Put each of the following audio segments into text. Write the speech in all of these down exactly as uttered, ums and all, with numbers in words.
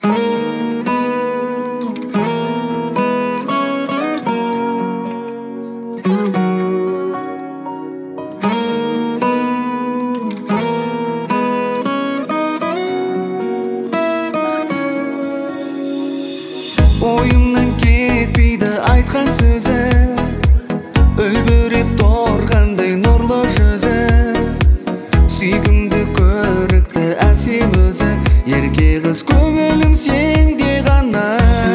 Ойымнан кетпейді айтқан сөзі, үлбіреп тұрғандай нұрлы жүзі. Сүйкімді көрікті әсем өзі, ерке қыз көңілім сенде ғана.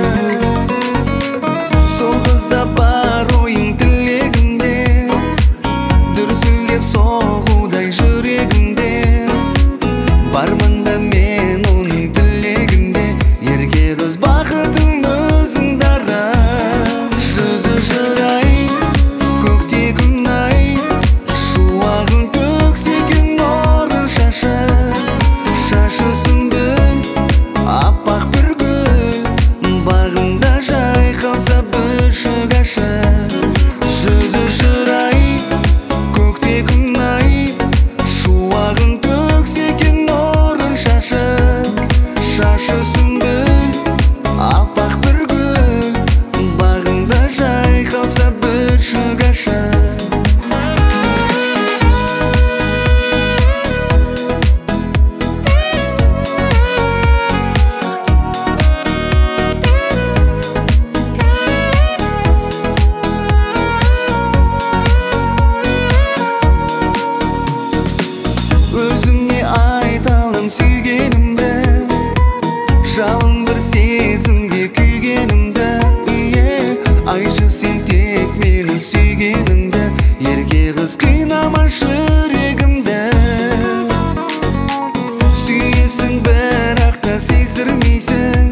Сол қызда бар ойың тілегімде, дүрсілдеп соғудай жүрегімде. Бармын да мен оның тілегінде, ерке қыз бақытым өзің дара. Жүзі жырай, көкте күн ай, шуағын төксеген нұрын шашы. Шашы сүмбіл, аппақ бір гүл, бағында жайқалса бүршік ашы. Жүзі жырай, көкте күн ай, шуағын төксеген нұрын шашы. Шашы сүмбіл, аппақ бір гүл, бағында жайқалса бүршік ашы. Өзіңе айталым сүйгенімді, жалын бір сезімге күйгенімді. Айтшы сен тек мені сүйгеніңді, ерке қыз қинама жүрегімді. Сүйесің бірақ та сездірмейсің,